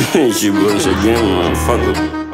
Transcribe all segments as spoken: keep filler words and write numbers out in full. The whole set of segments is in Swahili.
She once again, motherfucker.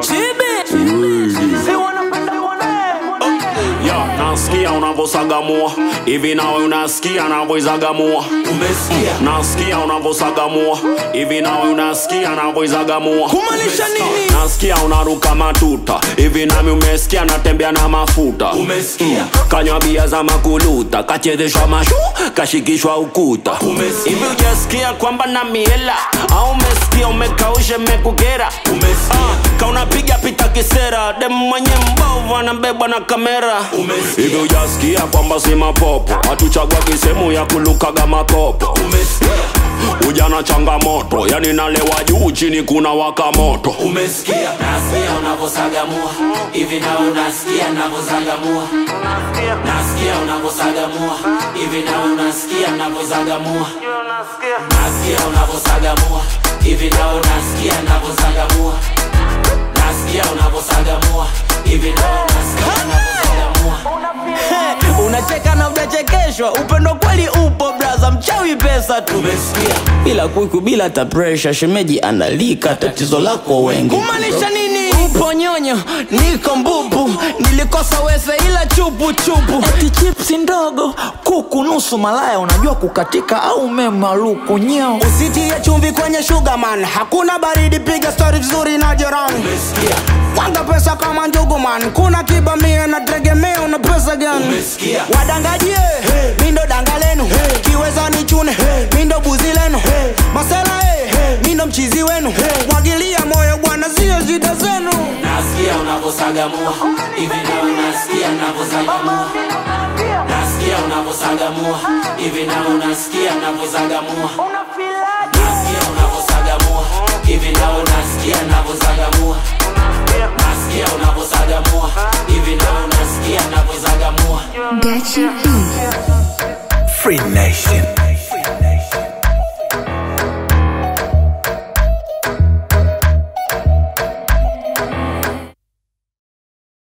Yeah, nasikia unavosagamua hivi nawe unasikia navoizagamua. Umesikia? Nasikia unavosagamua hivi nawe unasikia navoizagamua. Kumaanisha nini? Nasikia unaruka matuta hivi nami umesikia natembea na mafuta. Umesikia? Kanywa bia za makuluta, kachezeshwa mashu, kashikishwa ukuta. Umesikia? Hivi ujasikia kwamba na miela au umesikia umekaushe mekugera. Umesikia? uh, Kaunapiga pita kisera, demu mwenye mbovu anabebwa na kamera. Umesikia? Hivi ujasikia kwamba si mapopo, hatuchagua kisemu ya kulukaga makopo. Umesikia? Ujana changamoto, yani nalewa juu chini kuna waka moto. Umesikia? Nasikia unavosagamua hivi na unasikia navozagamua. Nasikia unavosagamua hivi na unasikia navozagamua. Nasikia unavosagamua hivi na unasikia navozagamua. Nasikia unavosagamua hivi na unasikia navozagamua. Unacheka na unachekeshwa, upendo kweli upo brother, mchawi pesa tu. Umesikia? Bila kuiku bila ta pressure, shemeji analika tatizo lako wengi. Kumaanisha nini? Upo nyonyo, niko mbubu, nilikosa wese ila chupu chupu. Eti chipsi ndogo, kuku nusu malaya, unajua kukatika au memaluku nyao. Usitie chumvi kwenye sugar man, hakuna baridi, piga story vizuri na jirani. Umesikia? Wanga pesa kama njugu man, kuna kiba mie na tegemea una pesa gani? Umesikia? Wadangajie, hey. Mindo dangalenu, hey. Kiweza ni chune, hey. Mindo buzi lenu, hey. Masela hey. Hey. Mindo mchizi wenu, hey. Mwagilia moyo bwana zio shida zenu. Nasikia unavosagamua hivi na unasikia navozagamua. Nasikia unavosagamua hivi na unasikia navozagamua. Nasikia unavosagamua hivi na unasikia navozagamua. Nasikia unavosagamua hivi na unasikia navozagamua. Gachi B. Free Nation.